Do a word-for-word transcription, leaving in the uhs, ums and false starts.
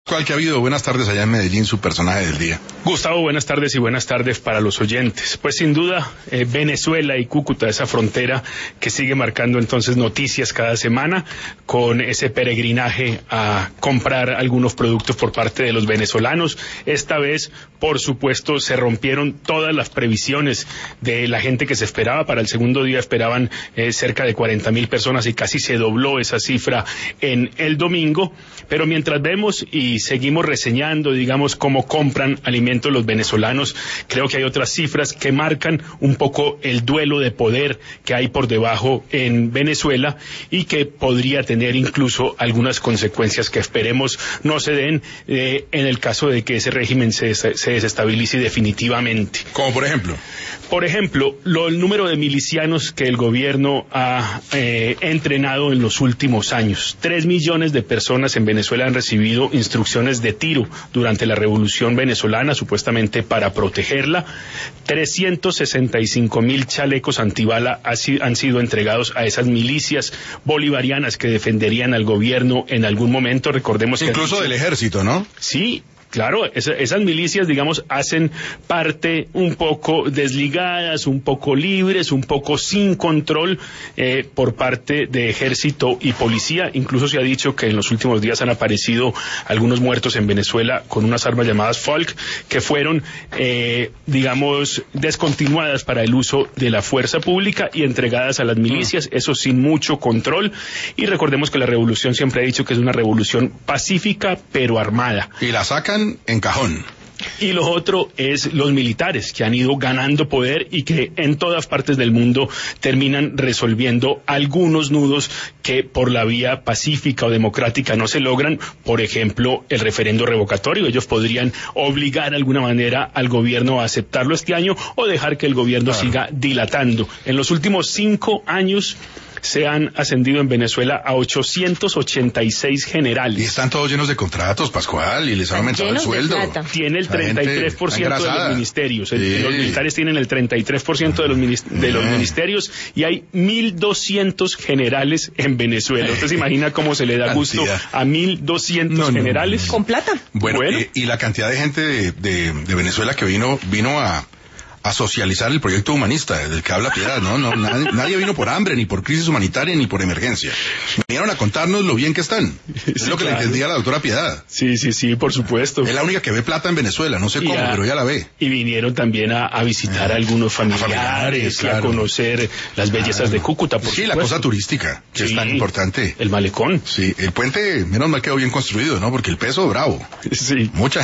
¿Cuál que ha habido? Buenas tardes allá en Medellín, su personaje del día. Gustavo, buenas tardes y buenas tardes para los oyentes. Pues sin duda, eh, Venezuela y Cúcuta, esa frontera que sigue marcando entonces noticias cada semana, con ese peregrinaje a comprar algunos productos por parte de los venezolanos. Esta vez, por supuesto, se rompieron todas las previsiones de la gente que se esperaba. Para el segundo día esperaban eh, cerca de cuarenta mil personas y casi se dobló esa cifra en el domingo. Pero mientras vemos y seguimos reseñando, digamos, cómo compran alimentos los venezolanos, creo que hay otras cifras que marcan un poco el duelo de poder que hay por debajo en Venezuela y que podría tener incluso algunas consecuencias que esperemos no se den eh, en el caso de que ese régimen se, se desestabilice definitivamente. Como por ejemplo. Por ejemplo, lo, el número de milicianos que el gobierno ha eh, entrenado en los últimos años. Tres millones de personas en Venezuela han recibido instrucciones de tiro durante la revolución venezolana, supuestamente para protegerla. trescientos sesenta y cinco mil chalecos antibala han sido entregados a esas milicias bolivarianas que defenderían al gobierno en algún momento. Recordemos que incluso del ejército, ¿no? Sí. Claro, esa, esas milicias, digamos, hacen parte un poco desligadas, un poco libres, un poco sin control eh, por parte de ejército y policía. Incluso se ha dicho que en los últimos días han aparecido algunos muertos en Venezuela con unas armas llamadas Folk, que fueron, eh, digamos, descontinuadas para el uso de la fuerza pública y entregadas a las milicias, eso sin mucho control. Y recordemos que la revolución siempre ha dicho que es una revolución pacífica, pero armada. Y la sacan en cajón. Y lo otro es los militares, que han ido ganando poder y que en todas partes del mundo terminan resolviendo algunos nudos que por la vía pacífica o democrática no se logran. Por ejemplo, el referendo revocatorio. Ellos podrían obligar de alguna manera al gobierno a aceptarlo este año o dejar que el gobierno claro. siga dilatando. En los últimos cinco años se han ascendido en Venezuela a ochocientos ochenta y seis generales. Y están todos llenos de contratos, Pascual, y les han aumentado el sueldo. Tiene el treinta y tres por ciento de los ministerios. Sí. Los militares tienen el treinta y tres por ciento de los, de los ministerios y hay mil doscientos generales en Venezuela. ¿Usted se imagina cómo se le da gusto a mil doscientos no, generales? No, no. Con plata. Bueno, bueno. Eh, y la cantidad de gente de, de, de Venezuela que vino, vino a... a socializar el proyecto humanista del que habla Piedad, ¿no? no nadie, nadie vino por hambre, ni por crisis humanitaria, ni por emergencia. Vinieron a contarnos lo bien que están. Sí, es lo que claro. le entendía a la doctora Piedad. Sí, sí, sí, por supuesto. Es la única que ve plata en Venezuela, no sé cómo, a, pero ella la ve. Y vinieron también a, a visitar ah, a algunos familiares, a familiares, claro. y a conocer las bellezas claro. de Cúcuta, por Sí, supuesto. la cosa turística, que sí, es tan importante. El malecón. Sí, el puente, menos mal quedó bien construido, ¿no? Porque el peso, bravo. Sí. Mucha